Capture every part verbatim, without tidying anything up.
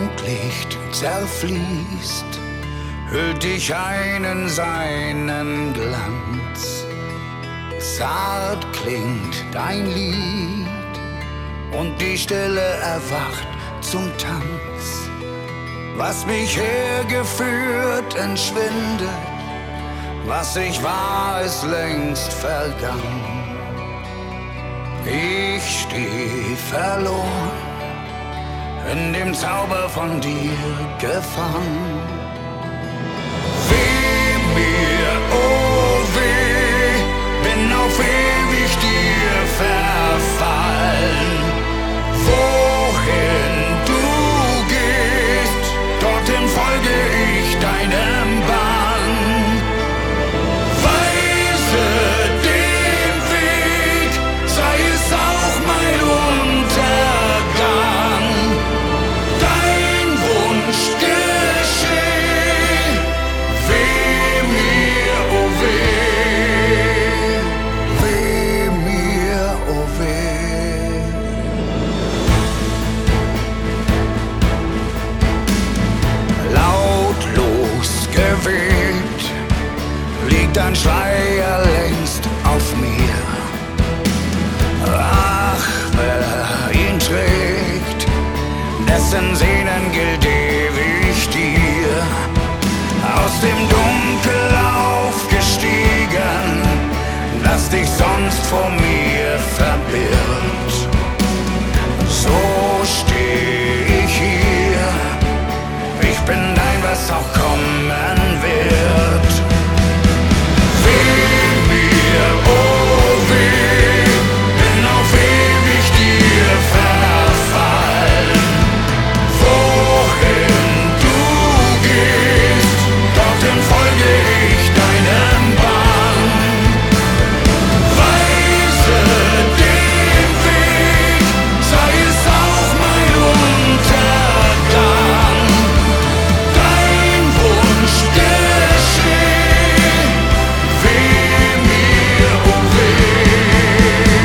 Mondlicht zerfließt, hüllt dich ein in seinen Glanz. Zart klingt dein Lied und die Stille erwacht zum Tanz. Was mich hergeführt, entschwindet, was ich war, ist längst vergangen. Ich steh verloren, in dem Zauber von dir gefangen. Weh mir, oh weh, bin auf ewig dir verfallen. Wohin du gehst, dorthin folge ich deinem Bann. Weise den Weg, sei es auch mein Untergang. Dein Wunsch geschehe, weh mir, oh weh, weh mir, oh weh. Lautlos geweht liegt ein Schleier längst auf mir. Ach, wer ihn trägt, dessen Sehnen gilt ewig dir. Aus dem Dunkel aufgestiegen, das dich sonst vor mir verbirgt. So steh ich hier, ich bin dein, was auch kommen wird. Weh mir, oh weh, bin auf ewig dir verfallen. Wohin du gehst, dorthin folge ich deinem Bann. Weise den Weg, sei es auch mein Untergang. Dein Wunsch geschehe, weh mir, oh weh.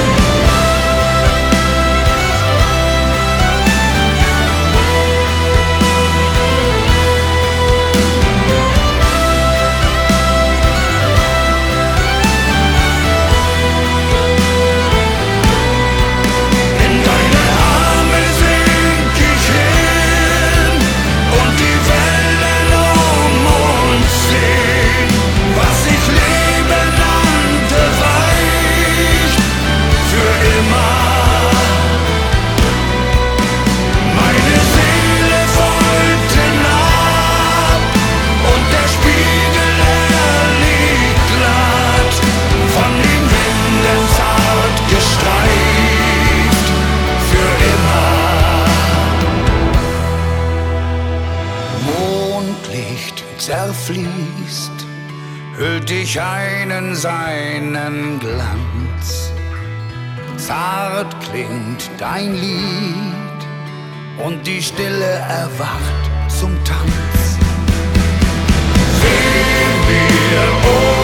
In deine Arme sink ich hin und die Wellen um uns sehen. Was ich Leben nannte, weicht für immer. Meine Seele folgte nach und der Spiegel, er liegt glatt, von den Winden zart gestreift für immer. Mondlicht zerfließt, hüllt dich ein in seinen Glanz. Zart klingt dein Lied und die Stille erwacht zum Tanz. Weh mir, oh